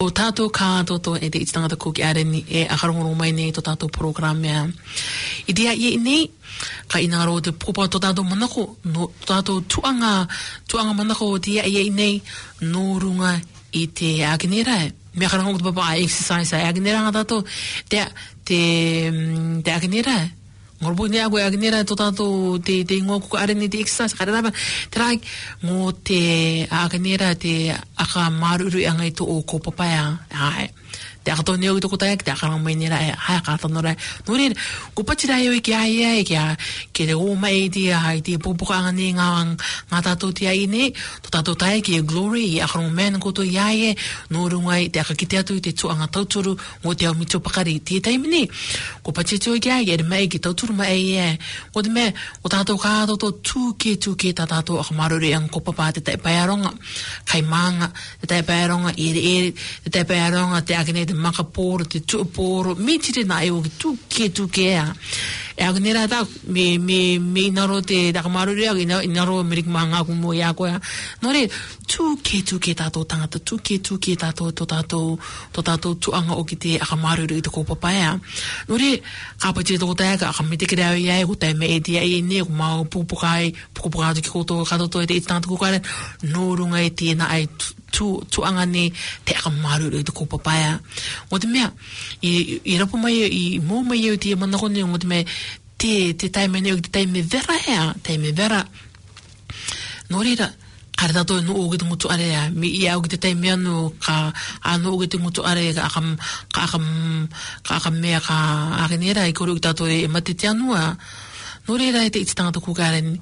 ko tātou kātoto e te itangata kuki areni e akarongo mai nei to tātou programmea. I dia i nei, ka inaro te popa to tātou manako, no tātou tuanga manako o dia i nei, no runga i te agenera. Mea karango te papa a exercise a agenera nga tātou, te agenera. Ngorbo ni ako agnera to tato te ngoku areni te exercise karaba trai ngo te agnera te aka maruru angai to o ko papaya ai te ato neo to kota te aka mai nera ai ka to nora nori ko pachira yo ki ai ke re o mai ti ai ti popo ka ngani nga tato ti ai ne to tato tai ki glory aka men ko to ai no rungai te aka kite atu te tu anga tauturu ngo te mito pakari ti taimini ko pachito ki ai e mai ki tauturu mai o de me o tato ka to tuke tato aka maruru ang ko papa te tai paiaronga kai manga te tai paiaronga te tai paiaronga te akene te makaporo te tuuporo mitire na e o tuke a e agnera ta me naro te dakamaruru a naro merik manga ku mo ya ko nore tuke tato tangata tuke tato to tato tuanga o ki te akamaruru te ko papaya nore kapache to ta ka kamite krea ia e kutai me e tia e ne mau pupukai ki koto kato e te itantu kukare no runga e tina ai tuanga ne te akamaruru te ko papaya o te mea i rapo mai i mō mai e tia manako ne o te mea te taime ne o te taime vera no reira kare tato no o te ngutu are mi i au te taime anu ka anu o te ngutu are ka akam mea ka akenera i koro tato e matete anua no reira e te ititangata kukaren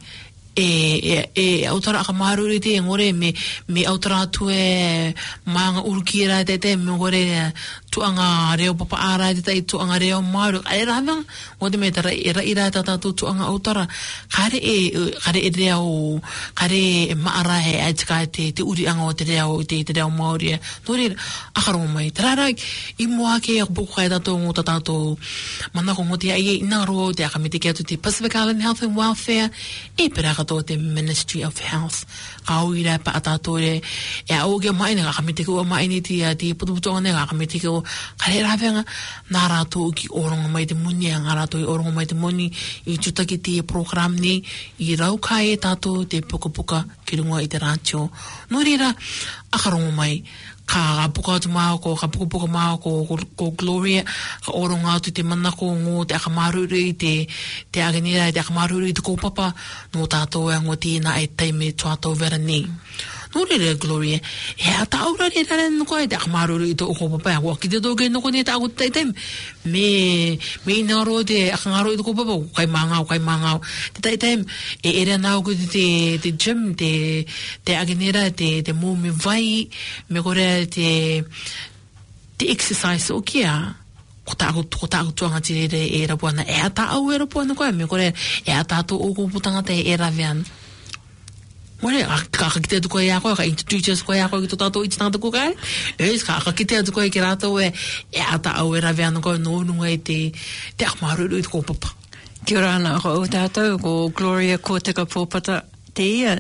e autara akamaruru te ngore me autara atu e maanga urukira te me ngore tuanga reo papa ara te tuanga reo maru ai ravang o te me tara ira tata tuanga autara kare e reo kare maara he atka te uri anga o te reo mauri nore akaro mai tara i moa ke buku kai tato ngota tato manako ngoti ai inaro te akamite ke atu te Pacific Island Health and Welfare e pera to te Ministry of Health kauira pa atatore e auge mai nga kamite ko mai ni ti putu nga kamite ko kare ravenga narato ki oronga mai te muni ngarato i oronga mai te muni i tutaki ti program ni i raukai tato te puka ki runga i te rancho norira akarongo mai ka puka tu mau ko ka puka mau ko Gloria ka oronga tu te manako ngo te akamaruru te agenera te akamaruru te ko papa no tato e ngo tina e taime tuato vera ni nore Gloria e ata aura re ran ko te akamaruru te ko papa wa ki te doge no ko ne ta ko te me naro te akangaro te ko papa kai manga te tem e era na ko te gym te agenera te mo me vai me gore te exercise o kia ko tuanga tirere e rapuana e ata au e rapuana koe me kore e ata to o kuputanga te e ravean more ka kite tu koe ako ka introduce koe ako ki to tato itanga ko kai e ka kite tu koe ki rato e ata au e ravean koe no nunga e te akmaru ko papa kia ora ana ko tato ko Gloria ko te ka popata te ia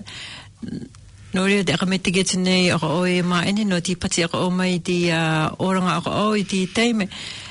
Nore te akamete gete nei ako o e maene no ti pati ako o mai ti oranga ako o i ti teime.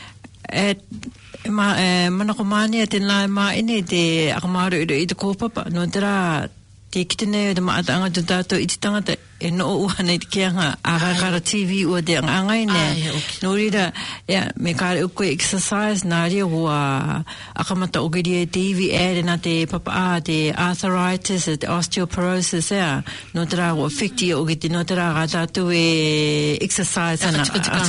Manako mane te nai maene te akamaru i te kōpapa. No tera te kite nei o te maatanga tu tato i te tangata e no uhana i te keanga akakara TV o te angai ne. No rira, me kare uko exercise nā ria hua akamata o giri e TV ere na te papa te arthritis, te osteoporosis no tera o affecti o giti, no tera gata e exercise ana.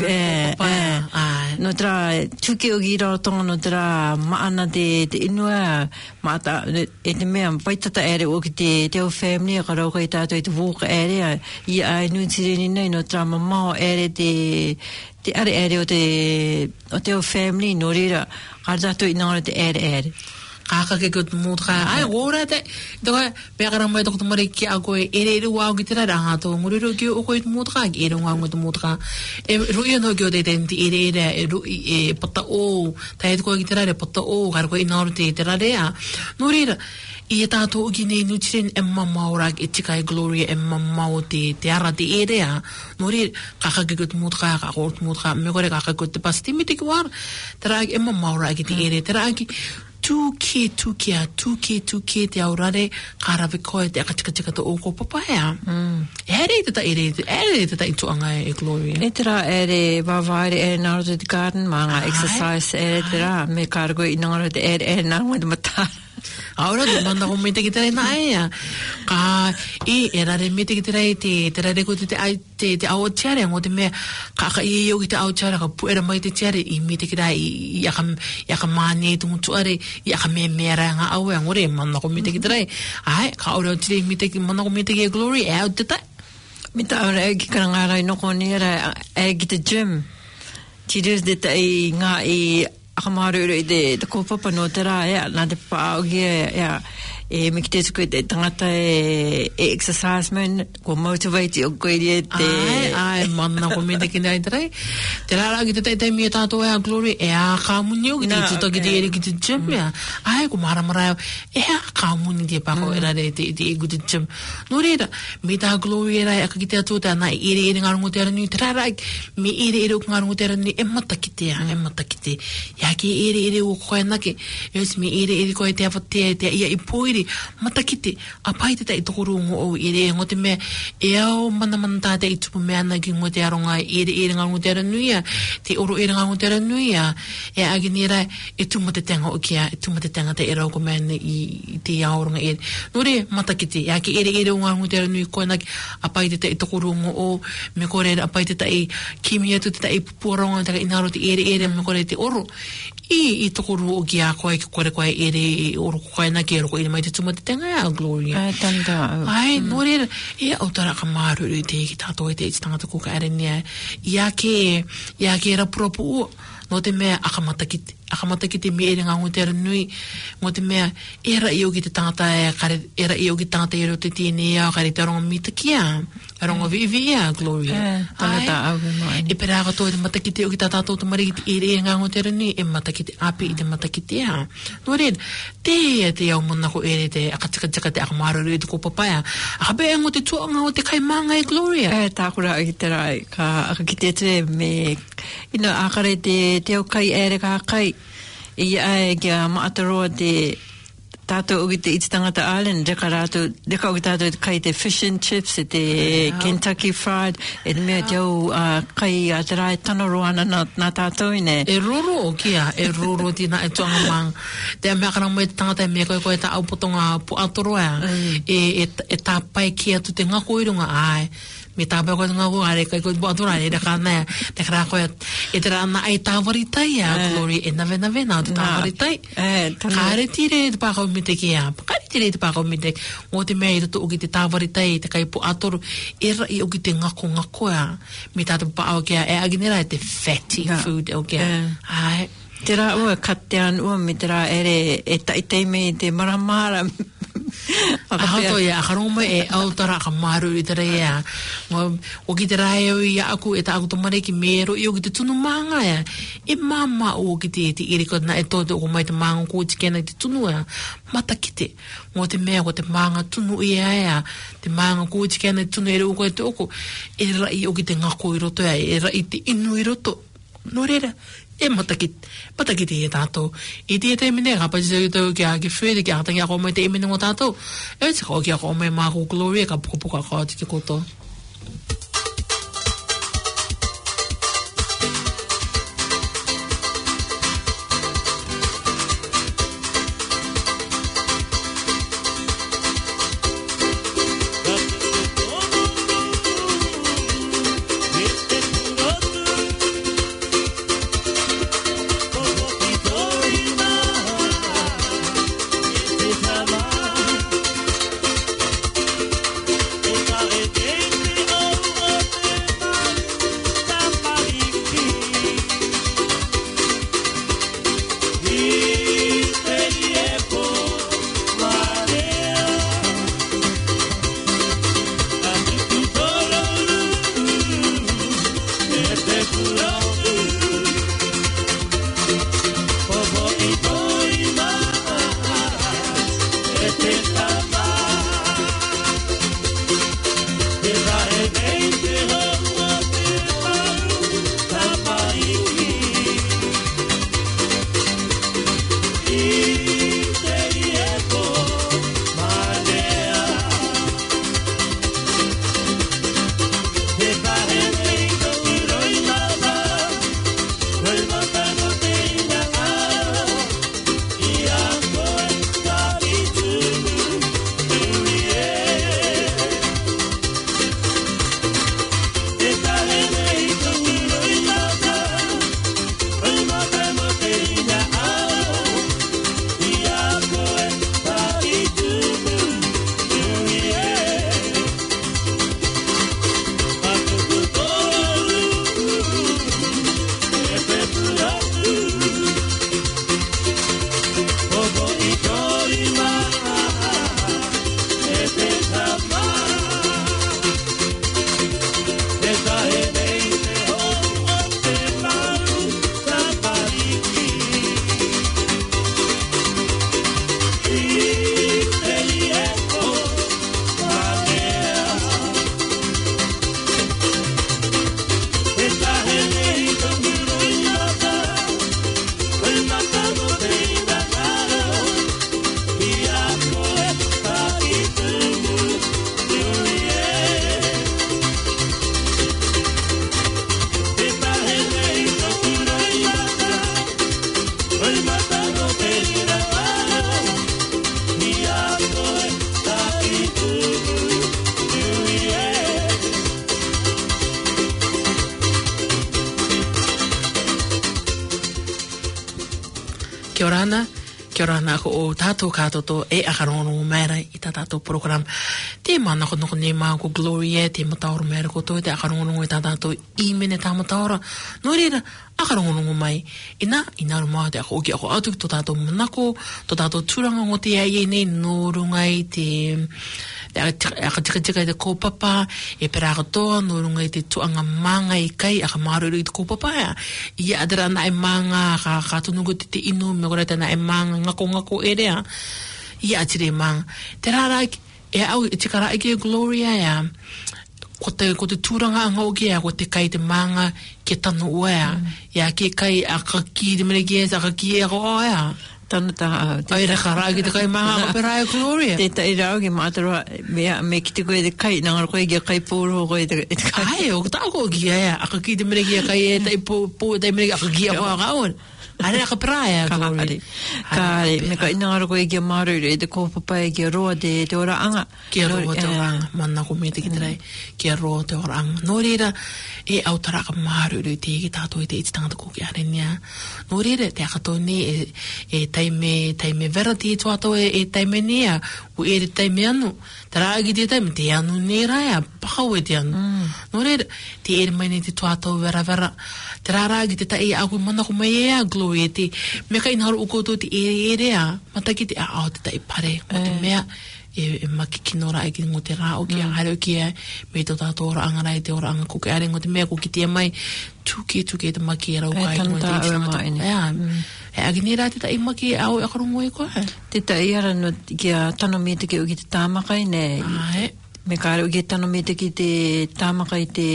No tera tuke o gira o tonga, no tera maana te inua maata e te mea paitata ere o ki te o family ka rauka i tātou i te wōka ere i ai nui tireni nei no tera mamao ere te are o te o family no rira ka tātou i nāra te ere kakakikot mutra ai ora te doa pekara mai tok tumari ki ako ere wa gitira ra to nguriro ki o ko mutra ki ere wa ngot mutra e ruio no gyo de tenti ere ru e pata o tai ko gitira re pata o gar ko inorte tera rea nurira I tātou ki nei nutrien e mamaurag e tika e gloria e mamau te ara te erea. Nori kakakikot mutra, kakort mutra, me kore kakakot te pasti me te kiwar. Tera agi e mamaurag e te ere. Tera agi tūke te aurare karawe koe te akatika to oko papaya. Ere te ta ere te ituanga e gloria. E tera ere wawaere ere naro te garden manga exercise ere tera me kargo I nangaro te ere nangwa te mata. Ahora tu manda ko mete kitare na ya ka era re mete kitare te re ko te au chare ngote me ka yo te au chare ka puera mai te chare I mete kitare ya ka mane tu mutuare ya ka me mera nga au ngore manda ko mete kitare ai ka ora tire mete ki manda ko mete ki glory out te mita ora ki karanga no ko ni era e ki te gym tires de tai nga akamaru de ko papa no tera na de pa e me kite ko de tangata exercise men ko motivate o ko te ai manna ko me de kinai trai tera la gite te mi ta to ya glory e a kamunyo gite to gite gite gym ya ai ko mara e a kamunyo de pa ko era de gite gym no reda me ta glory era ka gite to ta na ire ngar ngo tera ni tera me ire ngar ngo tera ni e mata kite ya ki ire o ko na ke es me ire ko te afate te ia ipoiri matakite apai te tokoro ngo ire ngote me e au mana te itu me ana ki ngote aronga ire nga ngote nuia te oro ire nga ngote nuia e aginira e tu mate tenga o kia e tu mate tenga te era ko men I te aronga ire nore matakite ya ki ire nga ngote nui ko na apai te tokoro ngo me kore apai te kimia tu te poronga te inaro te ire me kore te oro I tokoro o kia koe ki kore koe ere oro koe na ki ero koe mai te tumate tenga ya gloria. Ai, tanda. Ai, nore e autara ka maru te ki tātou te iti tangata ko ka ere nia. Ia ke era propo o, no te mea akamatakite me ere ngā ngotera nui, no te mea era I o ki te tangata era I o ki tangata ero te tine ia, kare te aronga mita kia. Aronga vivi ia, gloria. Tangata au mai. E pera ka toi te matakite o ki tā tātou te mariki te ere ngā ngotera nui, e matakite api I te matakite ia. No red, te au mana ko ere te akatika te akamaru te ko papaya. Akabe e ngo te tuanga o te kaimanga e gloria. Tākura I te rai, ka akakite te me, akare te au kai ere ka kai, I ai kia maataroa te tātou uki te iti tangata Island, reka uki tātou kai te fish and chips, te Kentucky Fried, e mea te au kai a te rai tana roana nā tātou ine. E roro o kia, e roro tina e tuanga mang. Te mea kara mo e tangata e mea koe ta au potonga po atoroa, e tā pai kia tu te ngako irunga ai. Me tāpea koe ngako are kai koe buatura e reka nea, te kara koe e te rana ai tāwaritai a glory e nawe nā tu tāwaritai. Kāre tire te pākau me te kia, kāre tire te pākau me te, o te mea I roto o ki te tāwaritai, te kai po atoru, e rai o ki te ngako a, me tātou pāau kia, e aginera e te fatty food o kia. Ai. Te rā ua katean ua me te rā ere e taitei me te maramara. Ahato ia, akaroma e autara ka maru I te rea. O ki te rai au I aku e ta aku tomare ki mero I o ki te tunu manga ia. E mama o ki te iriko na e tote o mai te manga ko te kena te tunu ia. Mata kite. Ngo te mea ko te manga tunu ia ia. Te manga ko te kena te tunu ere uko e te oko. E rai o ki te ngako I roto ia. E rai te inu I roto. No reira. E matakite e tātou. I te te mene, ka pati te tau ki a ki where, ki a tangi a komai te e mene ngō tātou. E te kau ki a komai māko gloria, ka pukapuka kau te koto. Eka Kia ora ana ko o tātou kātoto akarono mera I tā tātou program. Te mana ko noko ne mā ko Gloria te mataoro mera ko toi te akarono I tā tātou imene tā mataora. No reira, akarono mai. Ina ruma te ako oki ako atu to tātou manako, to tātou tūranga ngo te ai nei no rungai te aka tika te kōpapa, pera aka toa, no rungai te tuanga manga I kai, aka maruru I te kōpapa Ia adara na manga, ka tunungu te inu, me kore te na manga, ngako erea. Ia atire manga. Te rara, au, tika rai ke Gloria ko te tūranga anga o kia, ko te kai te manga ke tanu ua Ia ke kai aka ki te mene kia, aka ki aka oa Tana taha. Ai raka rai ki te kai manga ko pera Gloria. Te tai rau ki mātara me ki te koe te kai, nangara koe ki a kai pōro koe te kai. Ai, o tā ko kia aka ki te mene kia kai tai pō tai mene aka ki aka kaon. Are aka pera Gloria. Kāre, me ka inangara koe ki a maruru te kōpapa ki a roa te ora anga. Ki a roa te ora anga. Mana ko me te ki te rei. Ki a roa te ora anga. Nō reira, autara aka maruru te ki tātou te iti tangata ko ki arenia. Nō reira, te aka tō ne taime vera te tuato taime nea, o te taime anu. Te rāgi te taime, te anu ne raya, pakau te anu. Nō reira, te mai ne te tuato vera. Te rāgi te tai aku mana ko mai Gloria, te mea ka inharu ukoto te ea, mataki te ao te tai pare. O te mea, maki kinora ki ngo te rā o ki a haere o ki me to tātou ora anga rai te ora anga ko ke are ngo te mea ko ki te mai, tuki te maki e rau kai. Tanta aue mai. Aginera te tai maki au akarongo e koe. Te tai ara no ki a tano me te ki o ki te tāmakai ne. Me kāre o ki tano me te ki te tāmakai te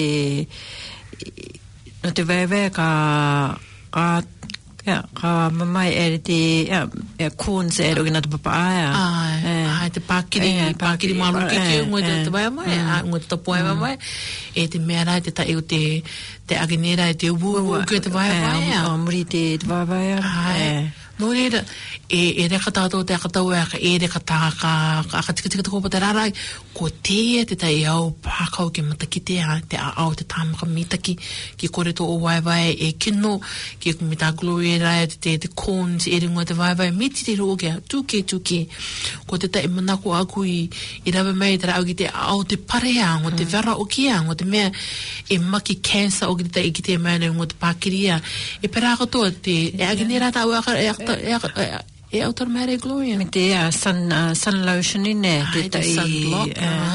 no te veve ka mamai te corns ero ki nata papaya. Ai, te pākiri maru ke ngoi te vai mai, ngoi te tapuai mai, te mea rai te tai o te aginera te ubu ke te vai mai. Muri te vai vai. Nō reira, reka tātou te akatau aka, reka tā ka tika te kōpa te rarai, ko te tai au pākau ke mataki te au te tāmaka mitaki, ki kore tō o waiwai kino, ki mi tā Gloria rai te corns ringoa te waiwai, miti te roo kia, tuke, ko te tai manako aku I rawa mai te rau ki te au te parea, ngo te vera o kia, ngo te mea, maki cancer o ki te tai ki te mea ngo te pākiria, pera katoa te, aginera tā ua autor mare Gloria. Me te sun lotion ne te sunblock.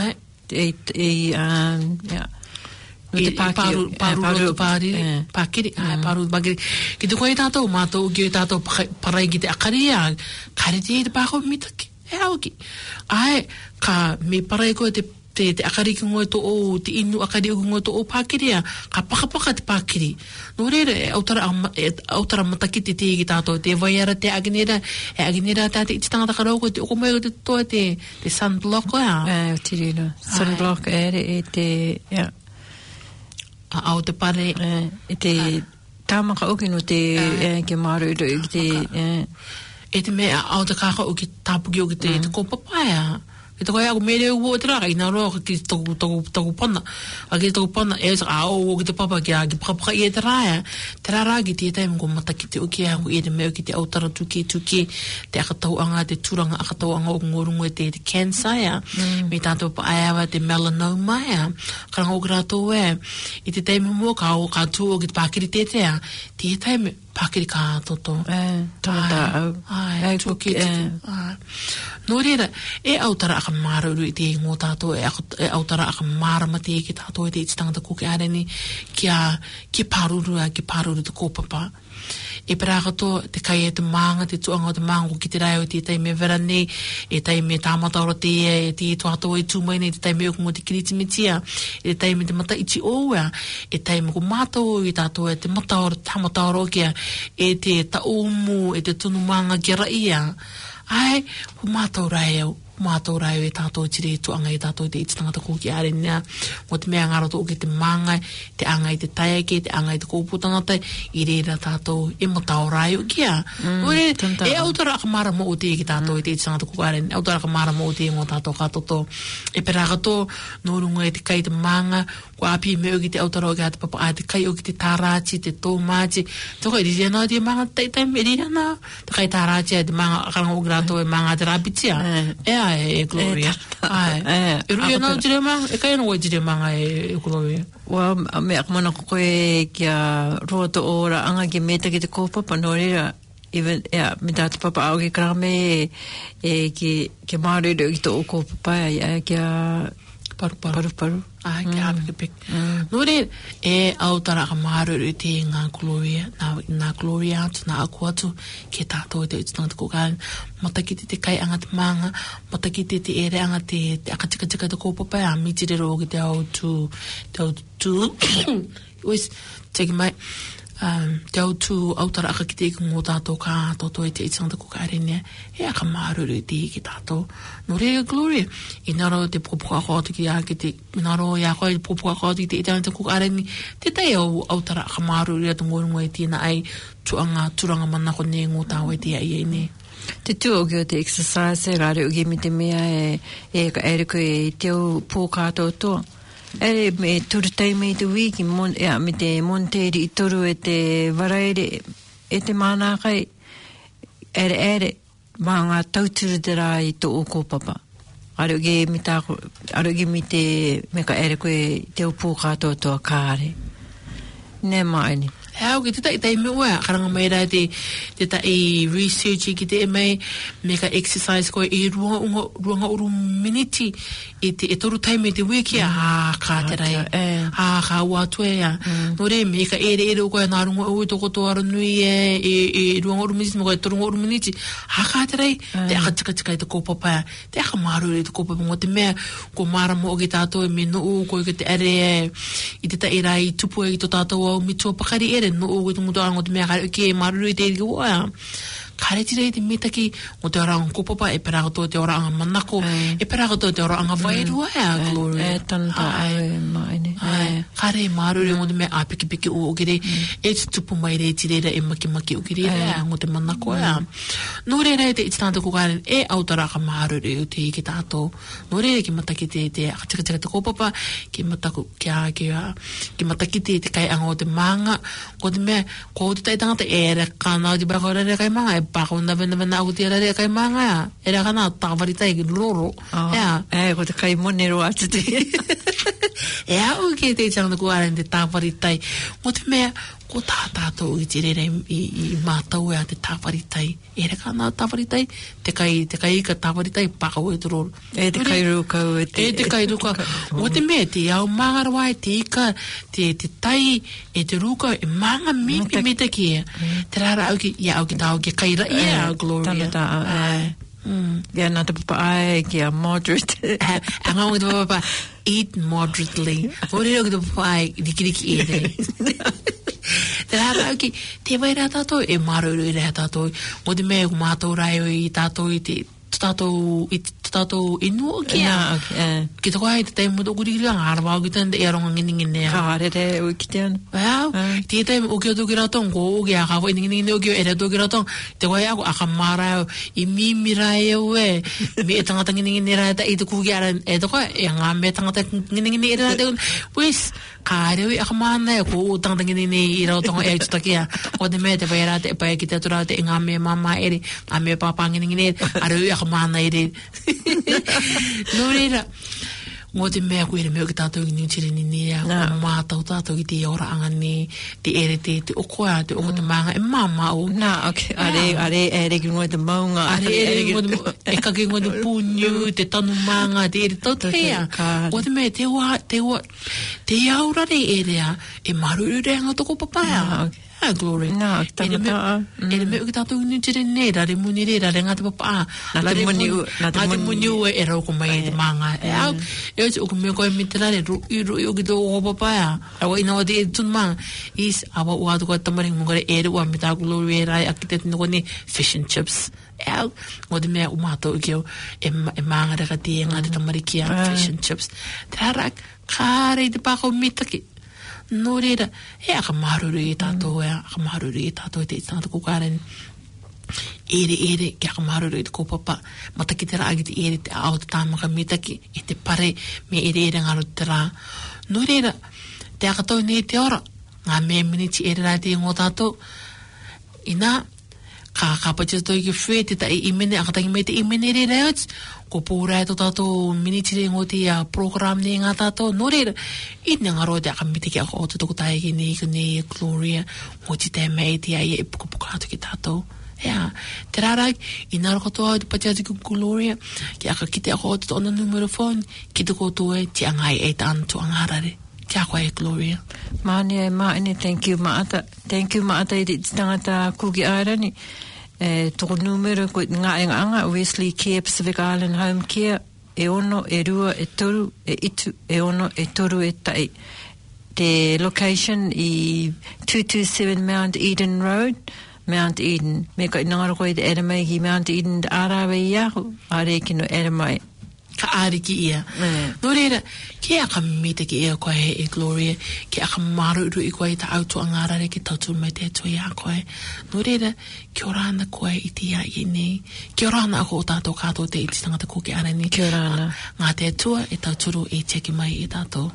Paru bagiri. Ki te koe tātou mātou ki tātou parai ki te akaria. Kare te pākau mitaki. Auki. Ai, ka me parai koe te akari ki ngoi to o, te inu akari ki ngoi to o pākiria, ka pakapaka te pākiri. Nō reira, autara mataki te ki tātou, te vaiara te aginera, tā te iti tangata karau ko, te oko mai o te toa te sunblock o tirira. Sunblock te, au te pare. Te tāmaka oki no te, ke maru i te, te mea, au te kāka o ki tāpuki o ki te kōpapaya. Ki te koe ako mere uo te raka, ina roa ki toku pana. A ki toku pana, o ki te papa ki pakapaka I te raya. Te rara ki te taime ko mataki te uki ako te meo ki te autara tuki, te akatauanga, te turanga akatauanga o ngorungo te cancer me tātou pa aiawa te melanoma karanga o karatou I te taime mua ka tū o ki te pākiri tetea, te taime pākiri kā toto. Tata au. Ai, tuki. Nō reira, autara aka maruru I te ngō tātou, autara aka marama te ki tātou te iti tangata ko ki areni, ki paruru te kōpapa. Pera kato, te kai te maanga, te tuanga o te maanga ki te rai o te taime vera nei, taime tāmataora te tuatou tūmai nei, te taime o te kiritimitia, te taime te mata iti oua, taime ko mātou I tātou te mataora, tāmataora o kia, te taumu, te tunu maanga ki raia. Ai, ko mātou rai au, mātou rai e tātou tiri tuanga e tātou te ititangata kōki ārenea. Mo te mea ngaro tō ke te māngai, te angai te taiake, te angai te kōputangata, I reira tātou e matau rai o kia. E autara akamara mo o te ki tātou te ititangata kōki ārenea, autara akamara mo o te mo tātou katoto. E peragato, nō runga e te kai te manga, ko api me o ki te autara o ki te papa, te kai o ki te tārachi, te tōmachi, tō kai riri anā te manga teitai me riri anā, te kai tārachi te manga akaranga o ki rātou e manga te rapitia. E Gloria. E rui anā jire manga, e kai anā o jire manga e Gloria. Well, me akamana ko koe kia roto ora anga ki meta ki te kōpapa no rira. Even, me tātu papa au ki krame ki mārere ki tō kōpapa kia paru. Kia apikipik. Nō re, e autara ka mārere te ngā Gloria, ngā Gloria atu, ngā aku atu, ke tātou te utitangata kōkāren, matakite te kai anga te manga, matakite te ere anga te akatika te kōpapa, mitirero o ki te au tū, always taking my, te au tū autara aka ki te ika ngō tātou kā tātou e te itangata kōkāren e aka mārere te ki tātou. Nō re, Gloria, I naro te popoka kōti ki a ki te, naro I a koe popoka kōti ki te itangata kōkāren te tai au autara aka mārere atu ngōrungo e tina ai tuanga turanga manako ne ngō tāu e te ai ne. Te tū o ki o te exercise e rare o ki mi te mea e ka ere koe I te au pō kātou toa. Ere me turu taime I te wiki, me te monteri I toru e te waraere, e te mānākai, ere, mā ngā tauturu te rā I tō o kōpapa. Aroge mi te meka ere koe te upu kātou toa kāre. Nē maini. Hau ki te tai me ua, karanga mai rai te tai research ki te mei, me ka exercise koe I ruanga uru miniti, e toru taime te wiki kā te rai, kā wātua ia. Nō re, me ka ere o koe nā runga ui toko tō aranui e ruanga uru miniti, me koe torunga uru miniti, kā te rai, te aka tika te kōpapa, te aka māru te kōpapa, mo te mea, ko mārama o ki tātou me no koe ki te ere I te tai rai tupu e ki tō tātou au mitua pakari ere, no o te mutu ango te mea kare uke e maruru I te eri ua. Kare tira I te metaki o te oranga kōpapa e peragato te oranga manako, e peragato te oranga wairua Gloria. E tanta maine. Kare maruru o te mea apiki o kere, e te tupu mai rei tirera e maki o kere o te manako Nō reira te ititangata kōkāren e autara ka maruru o te ki tātou. Nō reira ki mataki te akatika te kōpapa, ki mataki te kai anga o te manga, ko te mea, ko te taitangata e re kāna o te bako rere kai manga, e bako na au te rere kai manga, e re kāna tāwaritai ki loro. Ko te kai monero atu te. E au ki te ititangata kōkāren te tāwaritai. Mo te mea, ko tātou I te rere I mātau e a te tāwaritai. E re kāna tāwaritai, te kai ka tāwaritai pakau e te roro. E te kai rukau e te. E te kai rukau. Mo te mea, te au māngarawa e te ika, te tai, e te rukau, e manga mipi me te kia. Te rara au ki tāu ki kai rai Gloria. Tanata Ia nā te papa ai ki a moderate. Anga o te papa, eat moderately. Ore o te papa ai, riki e te. Te rara au ki, te vai rā tātou, e maruru rā tātou. Mo te mea, ko mātou rai o I tātou I te tātou inu o kia. Ki te koe, te teimu tō kurikiri anga arawau ki tēnda e aronga ngini Ka rere o ki te ana. Wow, te teimu o kia tō ki ratong, ko o kia ka koe ngini o kia ere tō ki ratong, te koe ako aka mārao I mimi rai e ue, me e tangata ngini rai ta I te kuki ara e te koe, e ngā me tangata ngini e rai te koe, pues, ka rewi aka māna e ko o tangata ngini I rautonga e tutakia, o te mea te pai rā te pai ki te atura te ngā me mama ere, ngā me papa ngini e, a rewi aka māna ere. Nō reira, ngō te mea koe mea ki tātou ki nutiri ni nea, ko mātau tātou ki te ora anga ne, te ere te okoa, te oko te manga, e māmau. Are ki ngoi te maunga. E kake ngoi te pūnyu, te tanu manga, te ere tau tea. O te mea, te aurare e rea, e maruru rea ngā toko papaya. Tara glory. Na, tamata. Ele me ukitato ni tire ne ra re muni re ra re ngata papa. Na te muni u e ro ko mai manga. E au e o ko me ko mitela re ru i ukito o papa ya. Awa ina de tun mang is awa wa to ko tamari ngore e ro wa mita glory ra akite no ni fish and chips. El o de me umato ke e manga re ka ti ngata tamari kia fish and chips. Tara kare de pa ko mitaki. No reira e aka maruru e tātou e aka maruru e tātou e te tātou kukaren ere ke aka maruru e te kōpapa mataki te rā agi te ere te ao te tāmaka mitaki e te pare me ere ngaro te rā no reira te aka tau nei te ora ngā mea miniti ere rā te ngō tātou ina ka kapatio toi ke whue te ta i mene akatangi me te i mene re reots ko pūrai to tātou miniti re ngō te program ne ngā tātou no reira i ne ngaro te akamite ki ako o te toko tae ki ne i ne Gloria ngō te te mei te ai e puka puka atu ki tātou te rārag i naro katoa te pati atu ki Gloria ki aka kite ako o te ona numero phone ki te kotoa ti angai e tāntu angarare ki ako e Gloria Mani e maene, thank you maata i te tangata kuki airani toko numero ko ngā anga Wesley Care Pacific Island Home Care e ono, e rua, e toru, e itu, e ono, e toru, e tai te location i 227 Mount Eden Road Mount Eden me ka inangaro koe te eramai ki Mount Eden te arawe i ahu are ki no eramai ka ari ki ia. No reira, ke aka mita ki ia koe e Gloria, ke aka maruru i koe ta auto angarare ki tautu mai te atu ia koe. No reira, kia ora ana koe i te ia i nei. Kia ora ana ako o tātou kātou te iti tangata ko ki ara ni. Kia ora ana. Ngā te atua e tauturu e teki mai i tātou.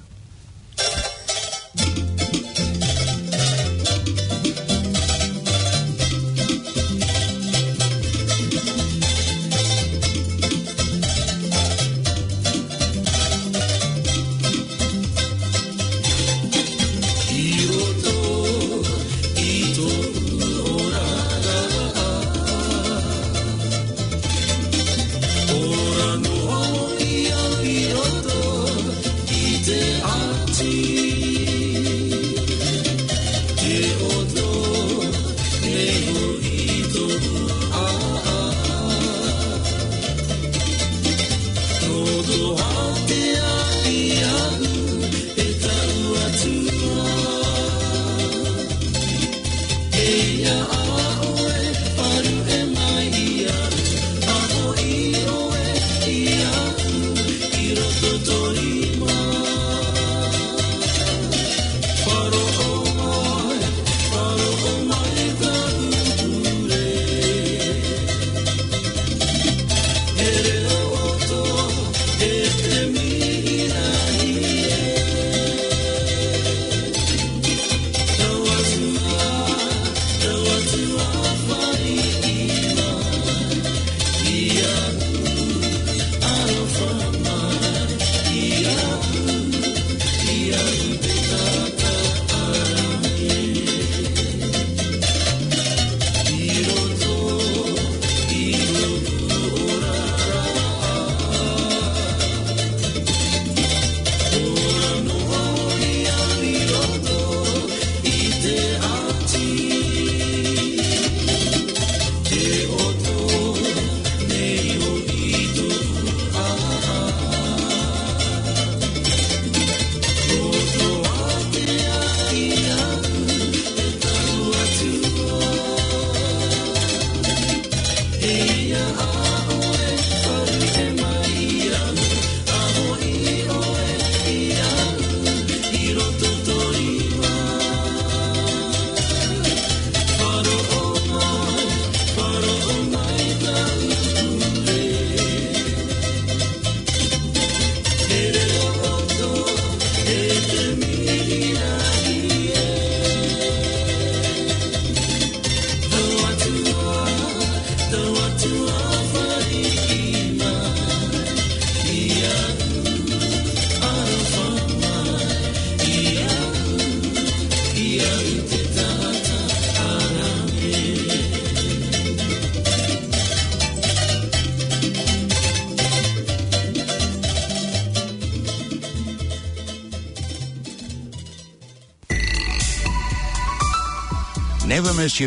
Never miss your